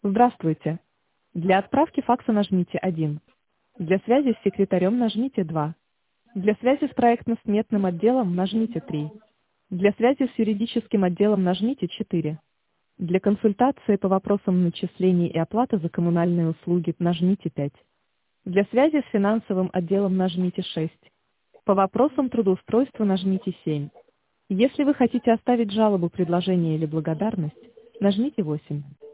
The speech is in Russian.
Здравствуйте. Для отправки факса нажмите 1. Для связи с секретарем нажмите 2. Для связи с проектно-сметным отделом нажмите 3. Для связи с юридическим отделом нажмите 4. Для консультации по вопросам начислений и оплаты за коммунальные услуги нажмите 5. Для связи с финансовым отделом нажмите 6. По вопросам трудоустройства нажмите 7. Если вы хотите оставить жалобу, предложение или благодарность, нажмите 8.